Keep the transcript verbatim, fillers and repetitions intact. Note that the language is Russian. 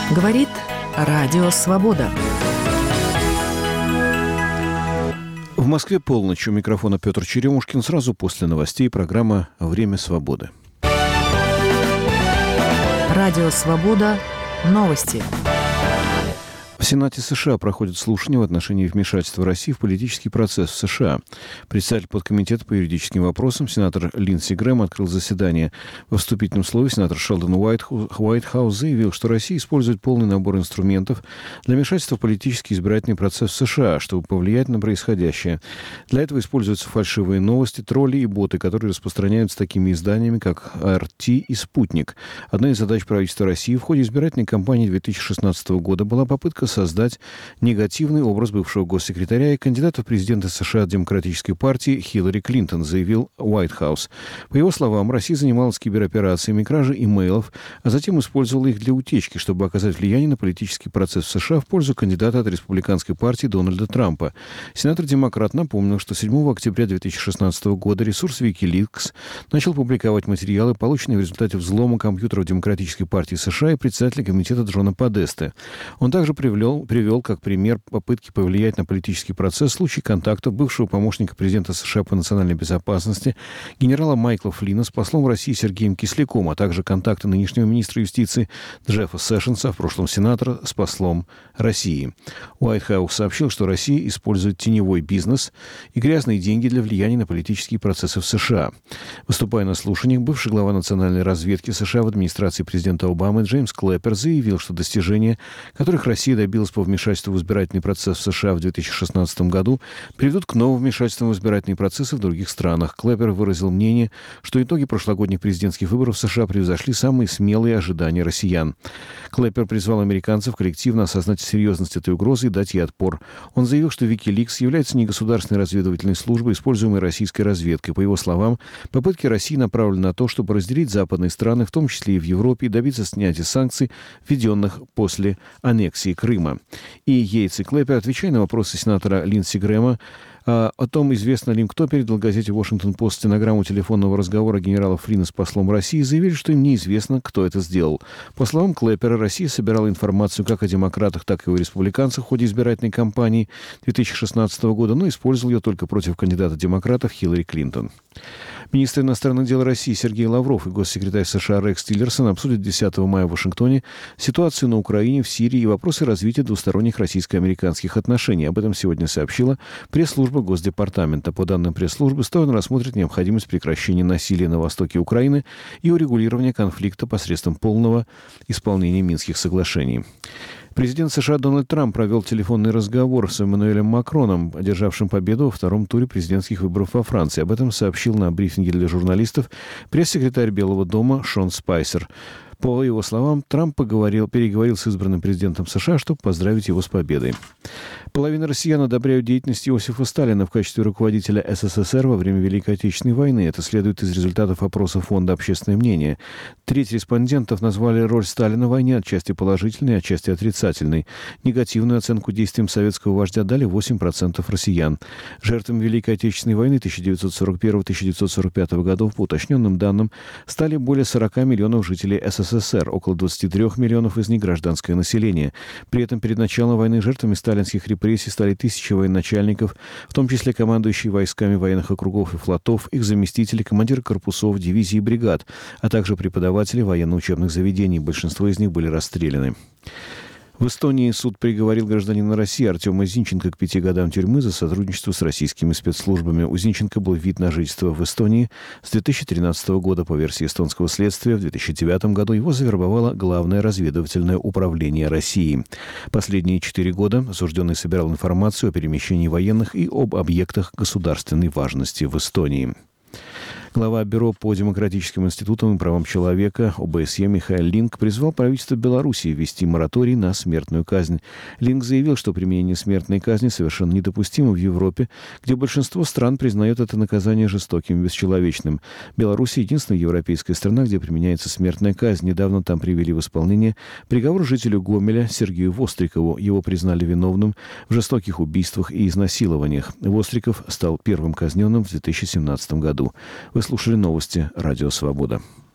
Говорит Радио Свобода. В Москве полночь. У микрофона Петр Черемушкин. Сразу после новостей программа «Время свободы». Радио Свобода. Новости. В Сенате США проходят слушания в отношении вмешательства России в политический процесс в США. Председатель подкомитета по юридическим вопросам сенатор Линдси Грэм открыл заседание. Во вступительном слове сенатор Шелдон Уайтхаус заявил, что Россия использует полный набор инструментов для вмешательства в политический избирательный процесс в США, чтобы повлиять на происходящее. Для этого используются фальшивые новости, тролли и боты, которые распространяются такими изданиями, как эр ти и «Спутник». Одна из задач правительства России в ходе избирательной кампании две тысячи шестнадцатого года была попытка создать негативный образ бывшего госсекретаря и кандидата в президенты США от Демократической партии Хиллари Клинтон, заявил Уайтхаус. По его словам, Россия занималась кибероперациями, кражей имейлов, а затем использовала их для утечки, чтобы оказать влияние на политический процесс в США в пользу кандидата от Республиканской партии Дональда Трампа. Сенатор-демократ напомнил, что седьмого октября две тысячи шестнадцатого года ресурс Wikileaks начал публиковать материалы, полученные в результате взлома компьютеров Демократической партии США и председателя комитета Джона Подеста. Он также привлек привел как пример попытки повлиять на политический процесс случай контактов бывшего помощника президента США по национальной безопасности генерала Майкла Флина с послом России Сергеем Кисляком, а также контакты нынешнего министра юстиции Джеффа Сэшенса, в прошлом сенатора, с послом России. Уайтхаус сообщил, что Россия использует теневой бизнес и грязные деньги для влияния на политические процессы в США. Выступая на слушаниях, бывший глава национальной разведки США в администрации президента Обамы Джеймс Клэппер заявил, что достижения, которых Россия добилась по вмешательству в избирательный процесс в США в две тысячи шестнадцатом году, приведут к новым вмешательствам в избирательные процессы в других странах. Клэппер выразил мнение, что итоги прошлогодних президентских выборов в США превзошли самые смелые ожидания россиян. Клэппер призвал американцев коллективно осознать серьезность этой угрозы и дать ей отпор. Он заявил, что Wikileaks является негосударственной разведывательной службой, используемой российской разведкой. По его словам, попытки России направлены на то, чтобы разделить западные страны, в том числе и в Европе, и добиться снятия санкций, введенных после аннексии Крыма. И Йейтс и Клэппер, отвечая на вопросы сенатора Линдси Грэма а, о том, известно ли им, кто передал газете «Вашингтон-Пост» стенограмму телефонного разговора генерала Флина с послом России, заявили, что им неизвестно, кто это сделал. По словам Клэппера, Россия собирала информацию как о демократах, так и о республиканцах в ходе избирательной кампании две тысячи шестнадцатого года, но использовал ее только против кандидата демократов Хиллари Клинтон. Министр иностранных дел России Сергей Лавров и госсекретарь США Рекс Тиллерсон обсудят десятого мая в Вашингтоне ситуацию на Украине, в Сирии и вопросы развития двусторонних российско-американских отношений. Об этом сегодня сообщила пресс-служба Госдепартамента. По данным пресс-службы, стороны рассмотрят необходимость прекращения насилия на востоке Украины и урегулирования конфликта посредством полного исполнения Минских соглашений. Президент США Дональд Трамп провел телефонный разговор с Эммануэлем Макроном, одержавшим победу во втором туре президентских выборов во Франции. Об этом сообщил на брифинге для журналистов пресс-секретарь Белого дома Шон Спайсер. По его словам, Трамп поговорил, переговорил с избранным президентом США, чтобы поздравить его с победой. Половина россиян одобряют деятельность Иосифа Сталина в качестве руководителя эс эс эс эр во время Великой Отечественной войны. Это следует из результатов опроса Фонда «Общественное мнение». Треть респондентов назвали роль Сталина в войне отчасти положительной, отчасти отрицательной. Негативную оценку действиям советского вождя дали восемь процентов россиян. Жертвами Великой Отечественной войны тысяча девятьсот сорок первого — тысяча девятьсот сорок пятого годов, по уточненным данным, стали более сорок миллионов жителей эс эс эс эр, около двадцать три миллионов из них гражданское население. При этом перед началом войны жертвами сталинских репрессий стали тысячи военачальников, в том числе командующие войсками военных округов и флотов, их заместители, командиры корпусов, дивизий и бригад, а также преподаватели военно-учебных заведений. Большинство из них были расстреляны. В Эстонии суд приговорил гражданина России Артема Зинченко к пяти годам тюрьмы за сотрудничество с российскими спецслужбами. У Зинченко был вид на жительство в Эстонии с две тысячи тринадцатого года. По версии эстонского следствия, в две тысячи девятом году его завербовало Главное разведывательное управление России. Последние четыре года осужденный собирал информацию о перемещении военных и об объектах государственной важности в Эстонии. Глава Бюро по демократическим институтам и правам человека о бэ эс е Михаил Линк призвал правительство Беларуси ввести мораторий на смертную казнь. Линк заявил, что применение смертной казни совершенно недопустимо в Европе, где большинство стран признает это наказание жестоким и бесчеловечным. Беларусь — единственная европейская страна, где применяется смертная казнь. Недавно там привели в исполнение приговор жителю Гомеля Сергею Вострикову. Его признали виновным в жестоких убийствах и изнасилованиях. Востриков стал первым казненным в две тысячи семнадцатом году. Вы слушали новости «Радио Свобода».